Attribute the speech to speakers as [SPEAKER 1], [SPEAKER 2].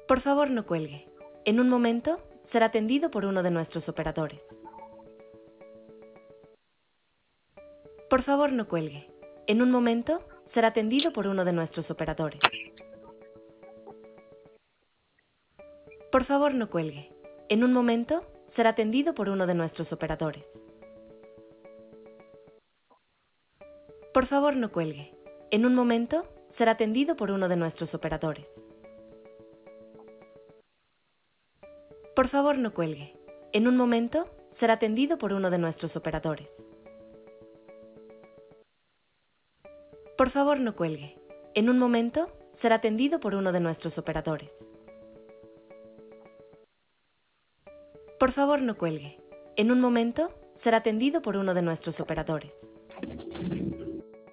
[SPEAKER 1] Por favor, no cuelgue. En un momento, será atendido por uno de nuestros operadores. Por favor, no cuelgue. En un momento, será atendido por uno de nuestros operadores. Por favor, no cuelgue. En un momento, será atendido por uno de nuestros operadores. Por favor, no cuelgue. En un momento, será atendido por uno de nuestros operadores. Por favor, no cuelgue. En un momento, será atendido por uno de nuestros operadores. Por favor, no cuelgue. En un momento, será atendido por uno de nuestros operadores. Por favor, no cuelgue. En un momento, será atendido por uno de nuestros operadores.